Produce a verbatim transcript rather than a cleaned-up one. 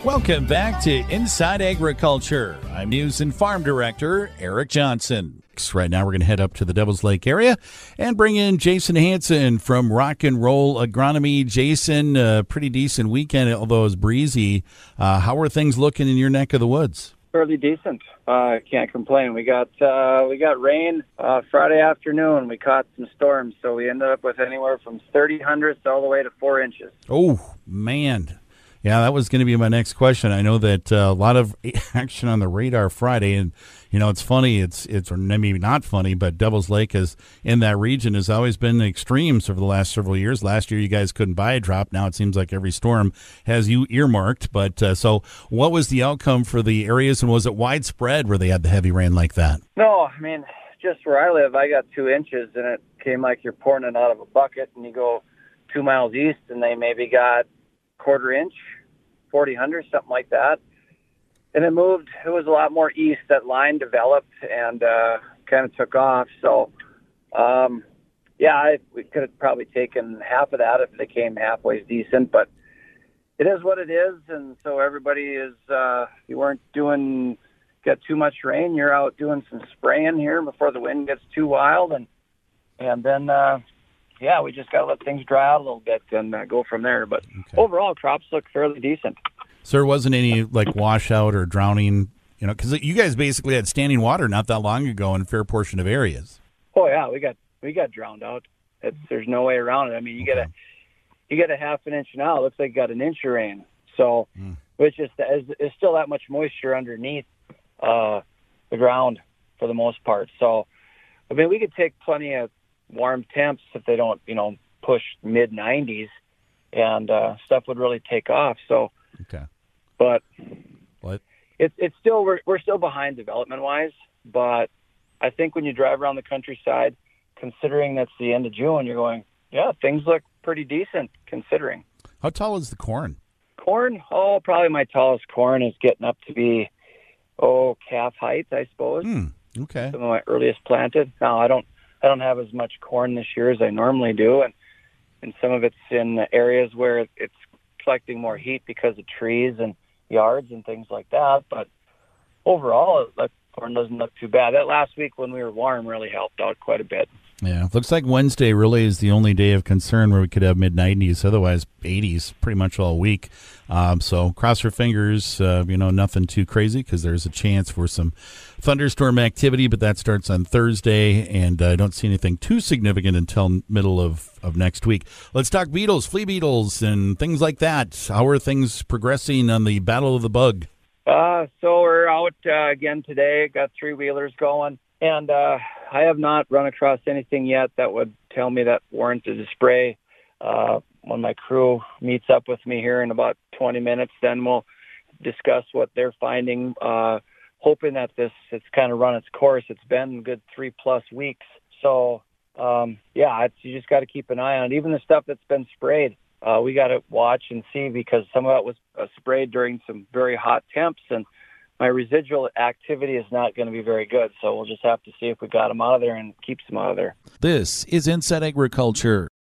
Welcome back to Inside Agriculture. I'm News and Farm Director Eric Johnson. Right now, we're going to head up to the Devil's Lake area and bring in Jason Hansen from Rock and Roll Agronomy. Jason, uh, pretty decent weekend, although it was breezy. Uh, how are things looking in your neck of the woods? Fairly decent. I uh, can't complain. We got uh, we got rain uh, Friday afternoon. We caught some storms, so we ended up with anywhere from thirty hundredths all the way to four inches. Oh, man. Yeah, that was going to be my next question. I know that uh, a lot of action on the radar Friday, and you know it's funny. It's it's or maybe not funny, but Devil's Lake is in that region has always been extremes over the last several years. Last year, you guys couldn't buy a drop. Now it seems like every storm has you earmarked. But uh, so, what was the outcome for the areas, and was it widespread where they had the heavy rain like that? No, I mean just where I live, I got two inches, and it came like you're pouring it out of a bucket. And you go two miles east, and they maybe got quarter inch, forty hundredths, something like that. And it moved, it was a lot more east. That line developed and uh, kind of took off. So, um, yeah, I, we could have probably taken half of that if they came halfway decent. But it is what it is. And so everybody is, uh, you weren't doing, got too much rain. You're out doing some spraying here before the wind gets too wild. And, and then, uh, yeah, we just got to let things dry out a little bit and uh, go from there. But okay. Overall, crops look fairly decent. So there wasn't any, like, washout or drowning, you know, because you guys basically had standing water not that long ago in a fair portion of areas. Oh, yeah, we got we got drowned out. It's, there's no way around it. I mean, you okay. get a you get a half an inch now. It looks like you got an inch of rain. So, mm. which is, is, is still that much moisture underneath uh, the ground for the most part. So, I mean, we could take plenty of warm temps if they don't, you know, push mid nineties, and uh, stuff would really take off. So, okay, but what? It's it's still we're we're still behind development wise. But I think when you drive around the countryside, considering that's the end of June, you're going, yeah, things look pretty decent considering. How tall is the corn? Corn, oh, probably my tallest corn is getting up to be oh calf height, I suppose. Hmm. Okay. Some of my earliest planted. Now I don't. I don't have as much corn this year as I normally do, and, and some of it's in areas where it's collecting more heat because of trees and yards and things like that. But overall, that corn doesn't look too bad. That last week when we were warm really helped out quite a bit. Yeah, looks like Wednesday really is the only day of concern where we could have mid nineties. Otherwise, eighties pretty much all week. Um, so cross your fingers. Uh, you know, nothing too crazy because there's a chance for some thunderstorm activity, but that starts on Thursday, and I uh, don't see anything too significant until middle of, of next week. Let's talk beetles, flea beetles, and things like that. How are things progressing on the Battle of the Bug? Uh, so we're out uh, again today. Got three wheelers going. And uh, I have not run across anything yet that would tell me that warranted a spray. Uh, when my crew meets up with me here in about twenty minutes, then we'll discuss what they're finding, uh, hoping that this it's kind of run its course. It's been a good three-plus weeks. So, um, yeah, it's, you just got to keep an eye on it. Even the stuff that's been sprayed, uh, we got to watch and see because some of it was uh, sprayed during some very hot temps, and my residual activity is not going to be very good, so we'll just have to see if we got them out of there and keep them out of there. This is Inside Agriculture.